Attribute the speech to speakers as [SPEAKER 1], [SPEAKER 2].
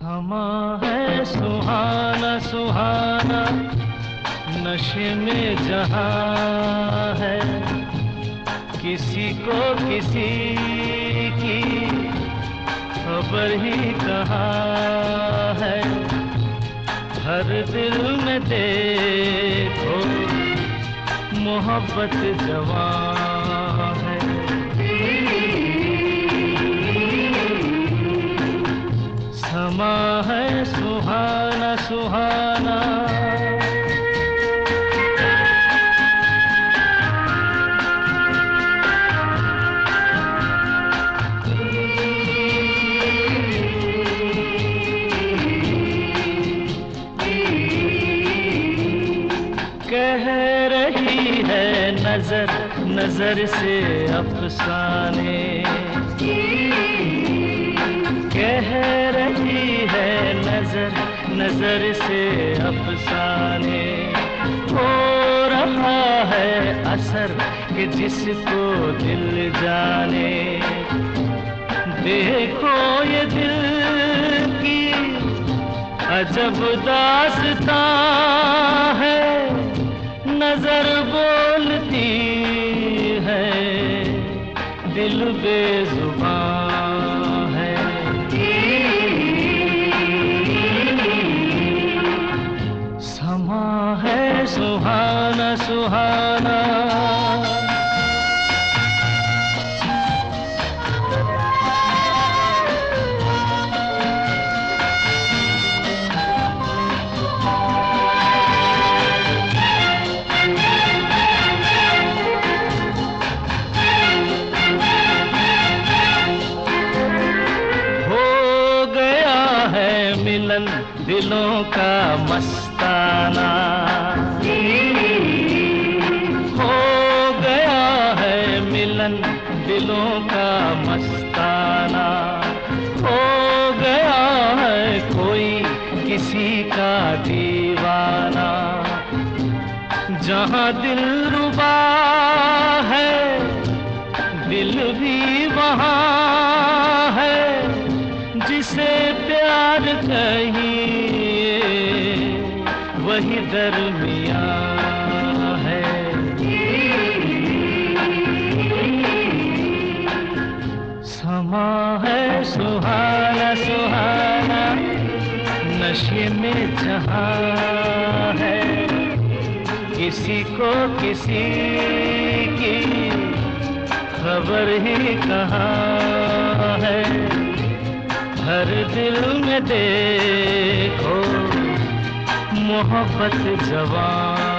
[SPEAKER 1] समा है सुहाना सुहाना, नशे में जहां है, किसी को किसी की खबर ही कहाँ है। हर दिल में देखो मोहब्बत जवां है। समा है सुहाना सुहाना। कह रही है नजर नजर से अफसाने, कह रही है नजर नजर से अफसाने। हो रहा है असर कि जिसको दिल जाने। देखो ये दिल की अजब दास्तां है, नजर बोलती है दिल बेजुबान है। समा है सुहाना सुहाना। मिलन दिलों का मस्ताना हो गया है, मिलन दिलों का मस्ताना हो गया है। कोई किसी का दीवाना, जहां दिल रुबा है दिल भी वहां है। जिसे प्यार कहिए वही दरमियां है। समा है सुहाना सुहाना, नशे में जहां है, किसी को किसी की खबर ही कहाँ है। हर दिल में देखो मोहब्बत जवां